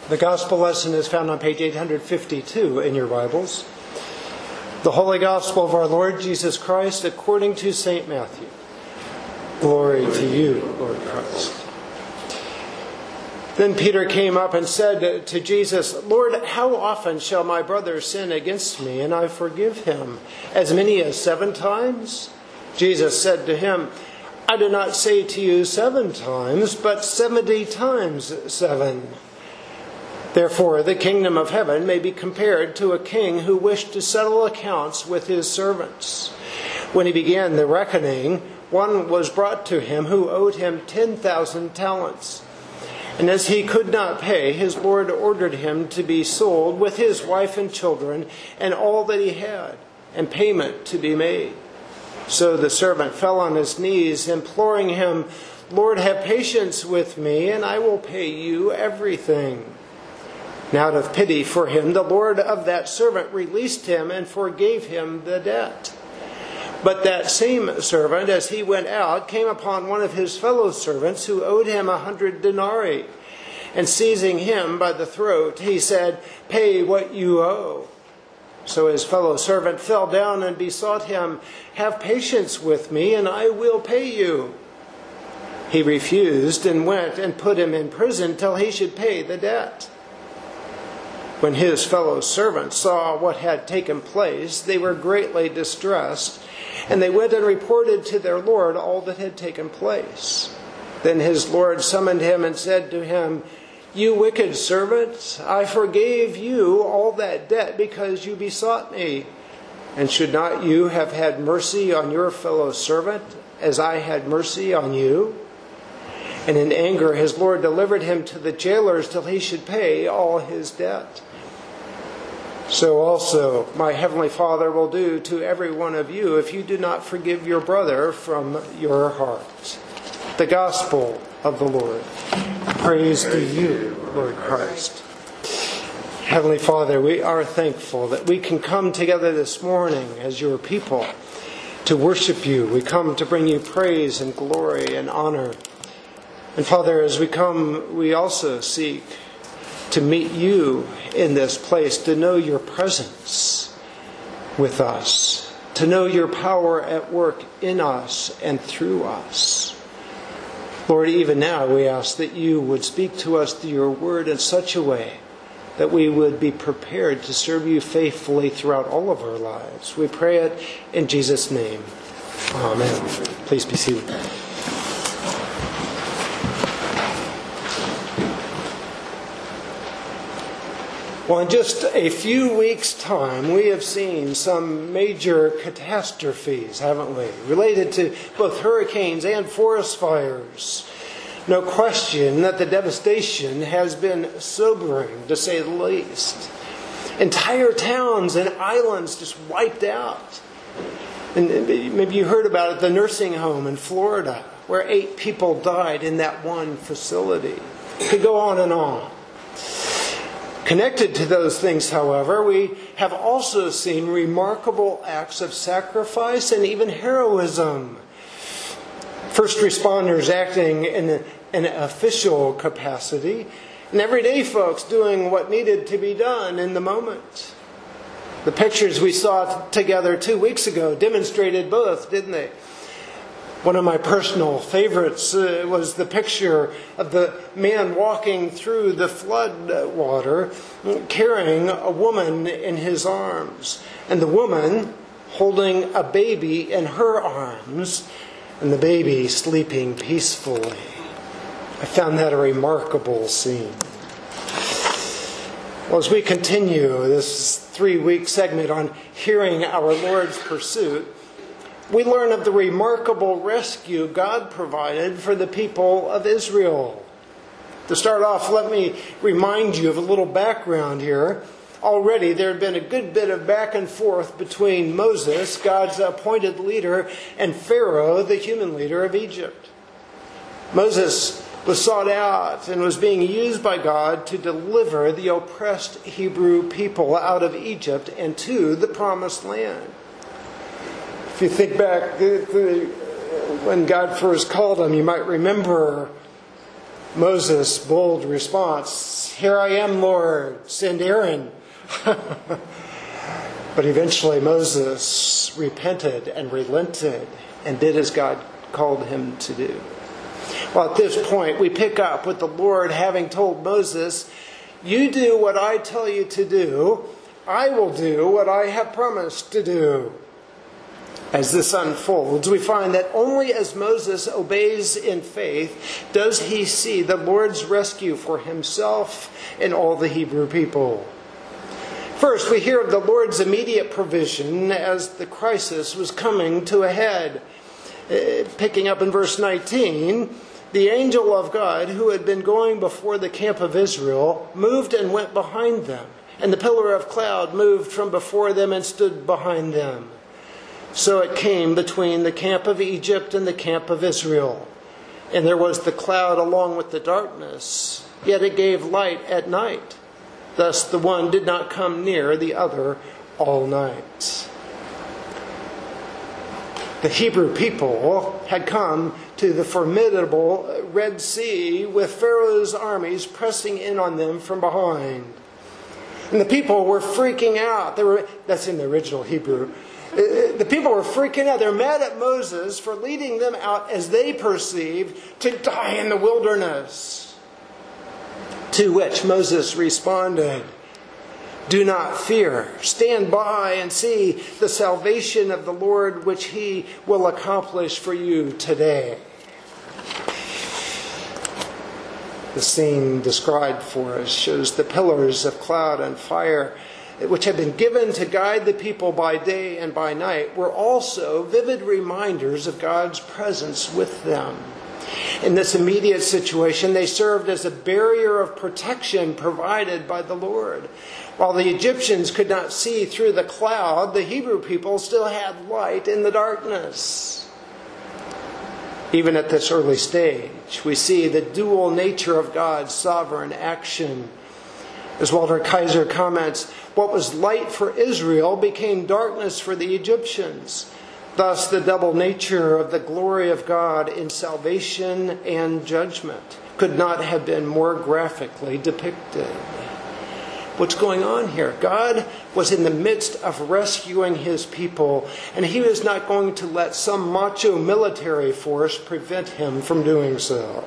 The Gospel lesson is found on page 852 in your Bibles. The Holy Gospel of our Lord Jesus Christ according to St. Matthew. Glory to you, Lord Christ. Then Peter came up and said to Jesus, Lord, how often shall my brother sin against me and I forgive him? As many as 7 times? Jesus said to him, I do not say to you 7 times, but 70 times 7. Therefore, the kingdom of heaven may be compared to a king who wished to settle accounts with his servants. When he began the reckoning, one was brought to him who owed him 10,000 talents. And as he could not pay, his Lord ordered him to be sold with his wife and children and all that he had, and payment to be made. So the servant fell on his knees, imploring him, Lord, have patience with me, and I will pay you everything. And out of pity for him, the Lord of that servant released him and forgave him the debt. But that same servant, as he went out, came upon one of his fellow servants who owed him 100 denarii. And seizing him by the throat, he said, Pay what you owe. So his fellow servant fell down and besought him, Have patience with me, and I will pay you. He refused and went and put him in prison till he should pay the debt. When his fellow servants saw what had taken place, they were greatly distressed, and they went and reported to their Lord all that had taken place. Then his Lord summoned him and said to him, You wicked servant, I forgave you all that debt because you besought me. And should not you have had mercy on your fellow servant, as I had mercy on you? And in anger his Lord delivered him to the jailers till he should pay all his debt. So also my heavenly Father will do to every one of you if you do not forgive your brother from your heart. The Gospel of the Lord. Praise to you, Lord Christ. Heavenly Father, we are thankful that we can come together this morning as your people to worship you. We come to bring you praise and glory and honor. And Father, as we come, we also seek to meet you in this place, to know your presence with us, to know your power at work in us and through us. Lord, even now we ask that you would speak to us through your word in such a way that we would be prepared to serve you faithfully throughout all of our lives. We pray it in Jesus' name. Amen. Please be seated. Well, in just a few weeks' time, we have seen some major catastrophes, haven't we? Related to both hurricanes and forest fires. No question that the devastation has been sobering, to say the least. Entire towns and islands just wiped out. And maybe you heard about it, the nursing home in Florida, where 8 people died in that one facility. It could go on and on. Connected to those things, however, we have also seen remarkable acts of sacrifice and even heroism. First responders acting in an official capacity, and everyday folks doing what needed to be done in the moment. The pictures we saw together 2 weeks ago demonstrated both, didn't they? One of my personal favorites was the picture of the man walking through the flood water, carrying a woman in his arms, and the woman holding a baby in her arms, and the baby sleeping peacefully. I found that a remarkable scene. Well, as we continue this 3-week segment on hearing our Lord's pursuit, we learn of the remarkable rescue God provided for the people of Israel. To start off, let me remind you of a little background here. Already there had been a good bit of back and forth between Moses, God's appointed leader, and Pharaoh, the human leader of Egypt. Moses was sought out and was being used by God to deliver the oppressed Hebrew people out of Egypt and to the promised land. If you think back when God first called them, you might remember Moses' bold response, "Here I am, Lord, send Aaron." But eventually Moses repented and relented and did as God called him to do. Well, at this point, we pick up with the Lord having told Moses, "You do what I tell you to do. I will do what I have promised to do." As this unfolds, we find that only as Moses obeys in faith does he see the Lord's rescue for himself and all the Hebrew people. First, we hear of the Lord's immediate provision as the crisis was coming to a head. Picking up in verse 19, the angel of God who had been going before the camp of Israel moved and went behind them, and the pillar of cloud moved from before them and stood behind them. So it came between the camp of Egypt and the camp of Israel. And there was the cloud along with the darkness, yet it gave light at night. Thus the one did not come near the other all night. The Hebrew people had come to the formidable Red Sea with Pharaoh's armies pressing in on them from behind. And the people were freaking out. That's in the original Hebrew. The people were freaking out. They're mad at Moses for leading them out, as they perceived, to die in the wilderness. To which Moses responded, "Do not fear. Stand by and see the salvation of the Lord, which he will accomplish for you today." The scene described for us shows the pillars of cloud and fire, which had been given to guide the people by day and by night, were also vivid reminders of God's presence with them. In this immediate situation, they served as a barrier of protection provided by the Lord. While the Egyptians could not see through the cloud, the Hebrew people still had light in the darkness. Even at this early stage, we see the dual nature of God's sovereign action. As Walter Kaiser comments, what was light for Israel became darkness for the Egyptians. Thus, the double nature of the glory of God in salvation and judgment could not have been more graphically depicted. What's going on here? God was in the midst of rescuing his people, and he was not going to let some macho military force prevent him from doing so.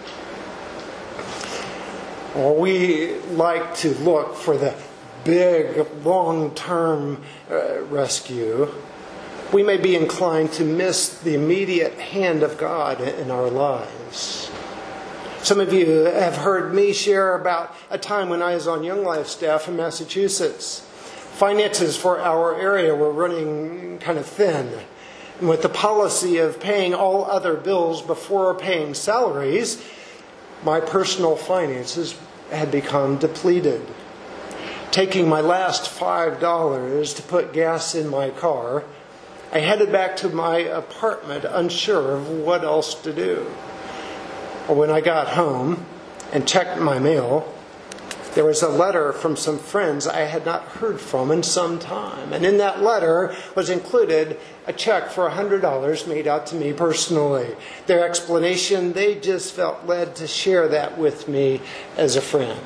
Well, we like to look for the big, long-term rescue. We may be inclined to miss the immediate hand of God in our lives. Some of you have heard me share about a time when I was on Young Life staff in Massachusetts. Finances for our area were running kind of thin. And with the policy of paying all other bills before paying salaries, my personal finances had become depleted. Taking my last $5 to put gas in my car, I headed back to my apartment unsure of what else to do. When I got home and checked my mail, there was a letter from some friends I had not heard from in some time. And in that letter was included a check for $100 made out to me personally. Their explanation, they just felt led to share that with me as a friend.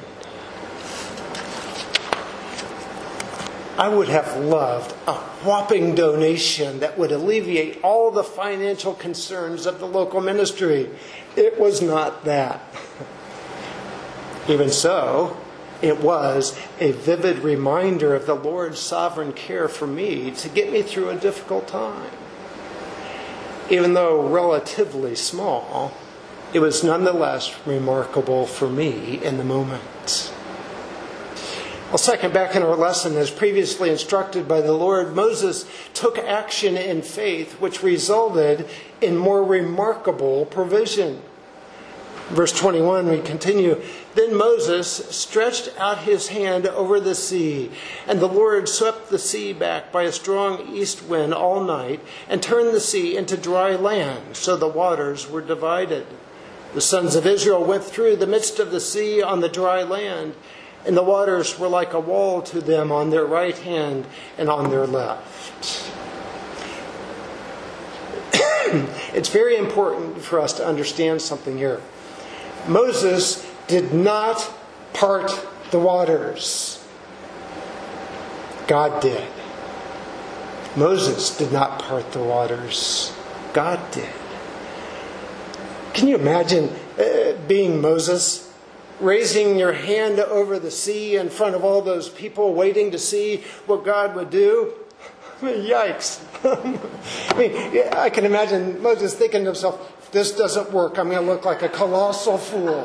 I would have loved a whopping donation that would alleviate all the financial concerns of the local ministry. It was not that. Even so, it was a vivid reminder of the Lord's sovereign care for me to get me through a difficult time. Even though relatively small, it was nonetheless remarkable for me in the moment. Well, second, back in our lesson, as previously instructed by the Lord, Moses took action in faith, which resulted in more remarkable provision. Verse 21, we continue, "Then Moses stretched out his hand over the sea, and the Lord swept the sea back by a strong east wind all night, and turned the sea into dry land, so the waters were divided. The sons of Israel went through the midst of the sea on the dry land, and the waters were like a wall to them on their right hand and on their left." It's very important for us to understand something here. Moses did not part the waters. God did. Moses did not part the waters. God did. Can you imagine being Moses, raising your hand over the sea in front of all those people waiting to see what God would do? Yikes. I can imagine Moses thinking to himself, if this doesn't work, I'm going to look like a colossal fool.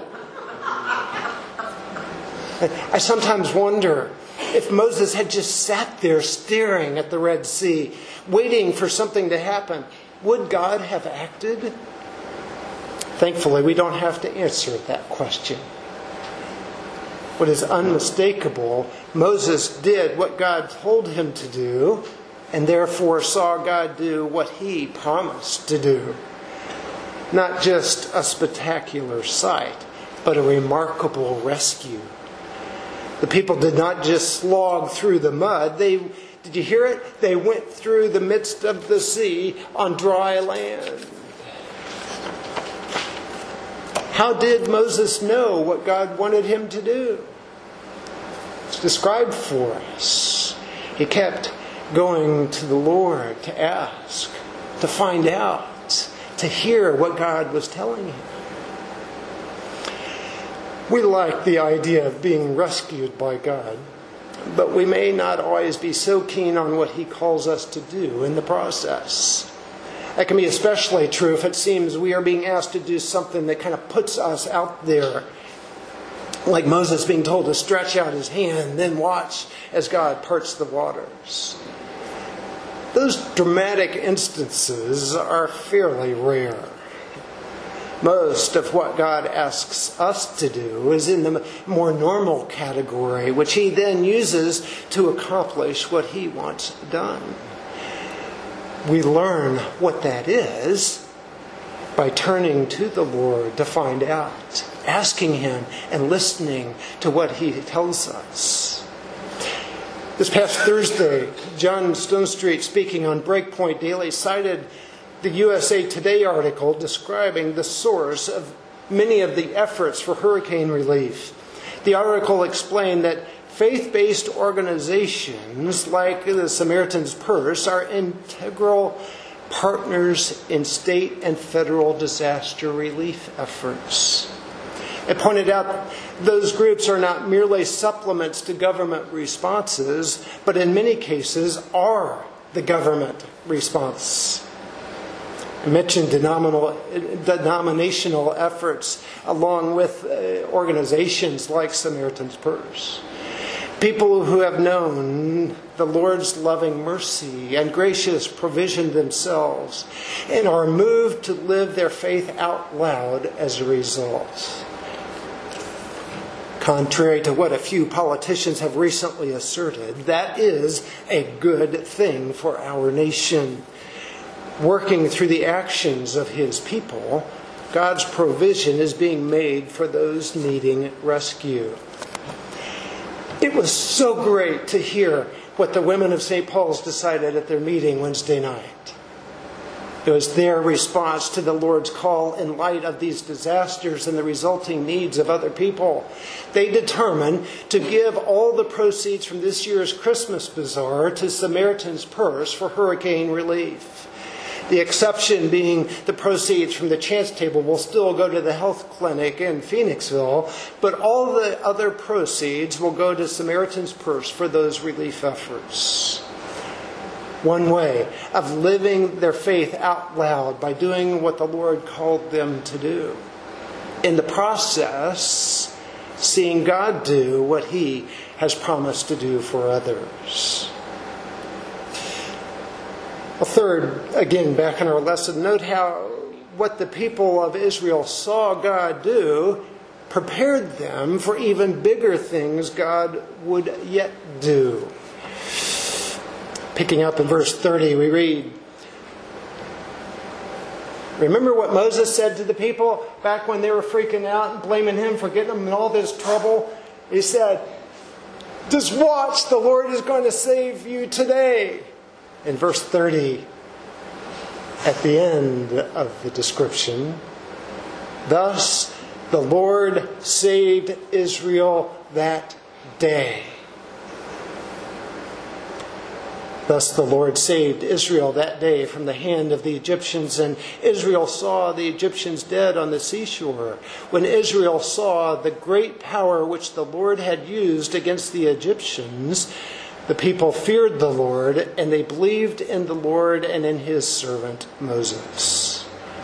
I sometimes wonder if Moses had just sat there staring at the Red Sea, waiting for something to happen, would God have acted? Thankfully, we don't have to answer that question. What is unmistakable, Moses did what God told him to do, and therefore saw God do what he promised to do. Not just a spectacular sight, but a remarkable rescue. The people did not just slog through the mud. Did you hear it? They went through the midst of the sea on dry land. How did Moses know what God wanted him to do? It's described for us. He kept going to the Lord to ask, to find out, to hear what God was telling him. We like the idea of being rescued by God, but we may not always be so keen on what he calls us to do in the process. That can be especially true if it seems we are being asked to do something that kind of puts us out there. Like Moses being told to stretch out his hand, then watch as God parts the waters. Those dramatic instances are fairly rare. Most of what God asks us to do is in the more normal category, which he then uses to accomplish what he wants done. We learn what that is by turning to the Lord to find out, asking him and listening to what he tells us. This past Thursday, John Stonestreet, speaking on Breakpoint Daily, cited the USA Today article describing the source of many of the efforts for hurricane relief. The article explained that faith-based organizations like the Samaritan's Purse are integral partners in state and federal disaster relief efforts. It pointed out those groups are not merely supplements to government responses, but in many cases are the government response. I mentioned denominational efforts along with organizations like Samaritan's Purse. People who have known the Lord's loving mercy and gracious provision themselves and are moved to live their faith out loud as a result. Contrary to what a few politicians have recently asserted, that is a good thing for our nation. Working through the actions of his people, God's provision is being made for those needing rescue. It was so great to hear what the women of St. Paul's decided at their meeting Wednesday night. It was their response to the Lord's call in light of these disasters and the resulting needs of other people. They determined to give all the proceeds from this year's Christmas bazaar to Samaritan's Purse for hurricane relief. The exception being the proceeds from the chance table will still go to the health clinic in Phoenixville, but all the other proceeds will go to Samaritan's Purse for those relief efforts. One way of living their faith out loud by doing what the Lord called them to do. In the process, seeing God do what he has promised to do for others. Well, third, again, back in our lesson, note how what the people of Israel saw God do prepared them for even bigger things God would yet do. Picking up in verse 30, we read, remember what Moses said to the people back when they were freaking out and blaming him for getting them in all this trouble? He said, just watch, the Lord is going to save you today. In verse 30, at the end of the description, thus The Lord saved Israel that day. Thus the Lord saved Israel that day from the hand of the Egyptians, and Israel saw the Egyptians dead on the seashore. When Israel saw the great power which the Lord had used against the Egyptians, the people feared the Lord, and they believed in the Lord and in his servant Moses.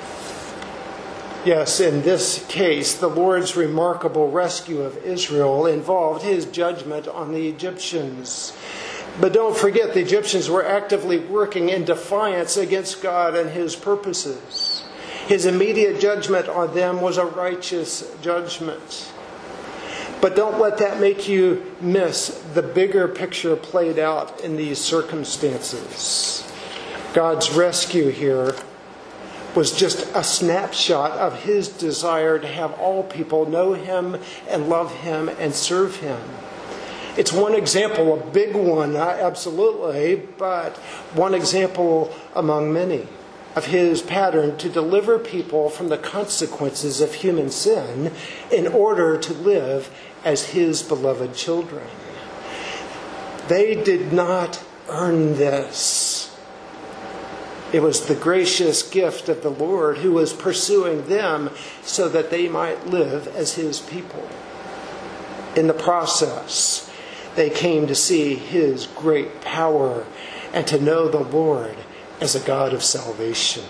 Yes, in this case, the Lord's remarkable rescue of Israel involved his judgment on the Egyptians. But don't forget, the Egyptians were actively working in defiance against God and his purposes. His immediate judgment on them was a righteous judgment. But don't let that make you miss the bigger picture played out in these circumstances. God's rescue here was just a snapshot of his desire to have all people know him and love him and serve him. It's one example, a big one, absolutely, but one example among many of his pattern to deliver people from the consequences of human sin in order to live as his beloved children. They did not earn this. It was the gracious gift of the Lord who was pursuing them so that they might live as his people. In the process, they came to see his great power and to know the Lord as a God of salvation.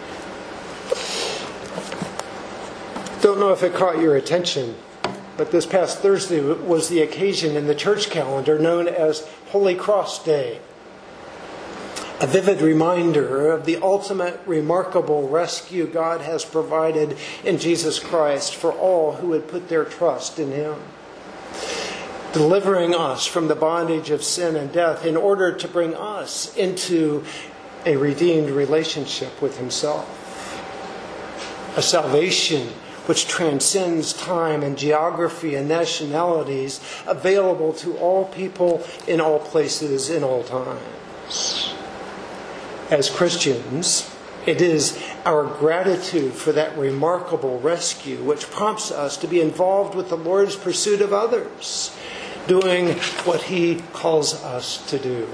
Don't know if it caught your attention, but this past Thursday was the occasion in the church calendar known as Holy Cross Day. A vivid reminder of the ultimate remarkable rescue God has provided in Jesus Christ for all who would put their trust in him, delivering us from the bondage of sin and death in order to bring us into a redeemed relationship with himself. A salvation which transcends time and geography and nationalities, available to all people in all places in all times. As Christians, it is our gratitude for that remarkable rescue which prompts us to be involved with the Lord's pursuit of others, doing what he calls us to do.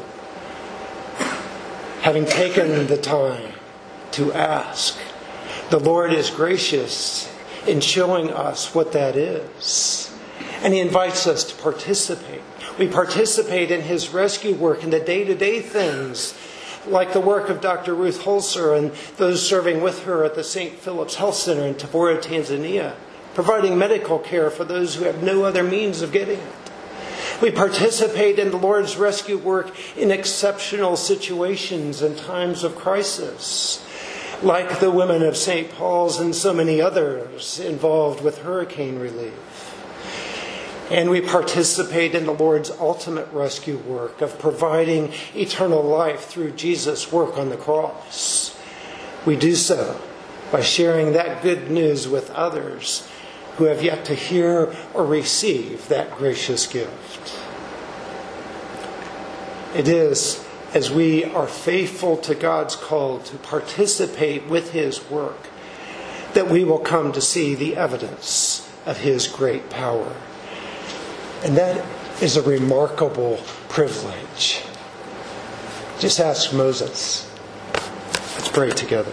Having taken the time to ask, the Lord is gracious in showing us what that is. And he invites us to participate. We participate in his rescue work in the day-to-day things, like the work of Dr. Ruth Holzer and those serving with her at the St. Philip's Health Center in Tabora, Tanzania, providing medical care for those who have no other means of getting it. We participate in the Lord's rescue work in exceptional situations and times of crisis, like the women of St. Paul's and so many others involved with hurricane relief. And we participate in the Lord's ultimate rescue work of providing eternal life through Jesus' work on the cross. We do so by sharing that good news with others who have yet to hear or receive that gracious gift. It is as we are faithful to God's call to participate with his work that we will come to see the evidence of his great power. And that is a remarkable privilege. Just ask Moses. Let's pray together.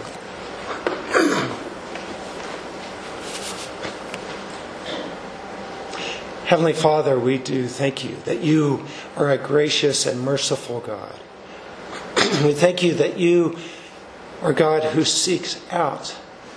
Heavenly Father, we do thank you that you are a gracious and merciful God. We thank you that you are God who seeks out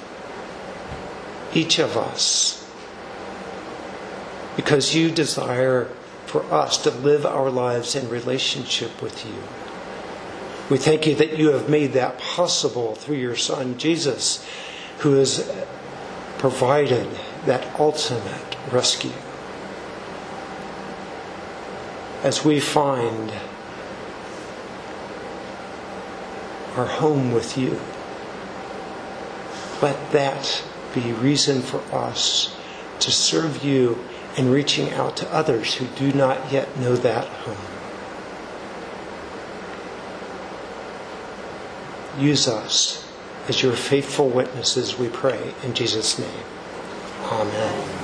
each of us because you desire for us to live our lives in relationship with you. We thank you that you have made that possible through your Son, Jesus, who has provided that ultimate rescue. As we find our home with you, let that be reason for us to serve you in reaching out to others who do not yet know that home. Use us as your faithful witnesses, we pray, in Jesus' name. Amen.